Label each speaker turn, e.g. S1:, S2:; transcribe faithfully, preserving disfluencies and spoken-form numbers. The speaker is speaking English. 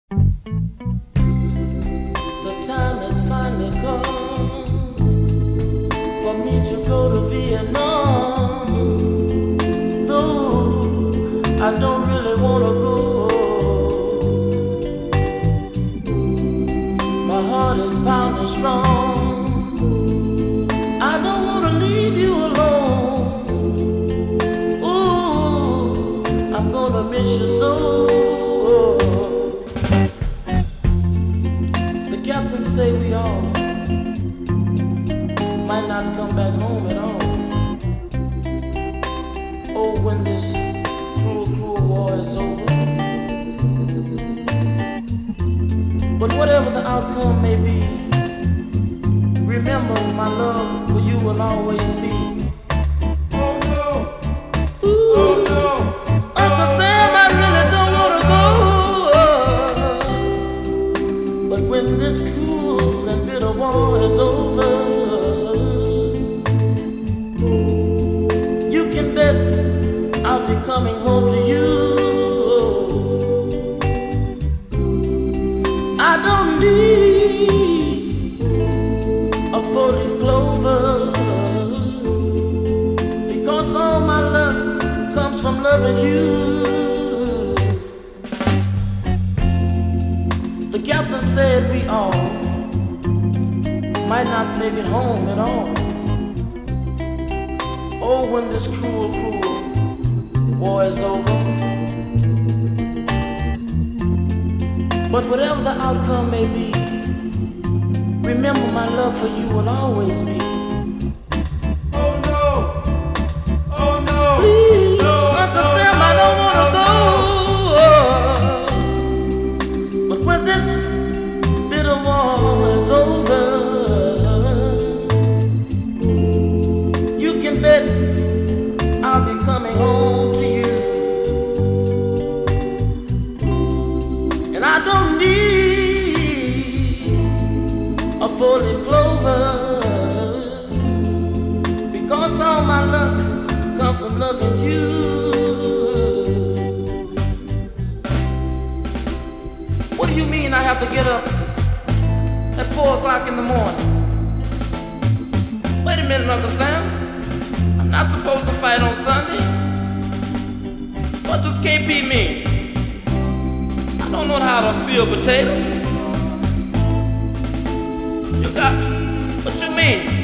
S1: The time has finally come for me to go to Vietnam. Though I don't really want to go, my heart is pounding strong. I don't want to leave you alone. Ooh, I'm gonna miss you so. The captain say we all might not come back home at all. Oh, when this cruel, cruel war is over. But whatever the outcome may be, remember my love for you will always be. Oh no, ooh, oh no, Uncle Sam, I really don't want to go. But when this cruel and bitter war is over, you can bet I'll be coming home to you. I don't need a four-leaf clover, because all my love comes from loving you. The captain said we all might not make it home at all. Oh, when this cruel, cruel war is over. But whatever the outcome may be, remember my love for you will always be. Oh no, oh no, please, no, Uncle no, Sam, I don't want to go. But when this bitter war is over, you can bet I'll be coming home to you. And I don't need a four-leaf clover, because all my love comes from loving you. What do you mean I have to get up at four o'clock in the morning? Wait a minute, Uncle Sam. I'm not supposed to fight on Sunday. What does K P mean? I don't know how to peel potatoes. You got, what you mean?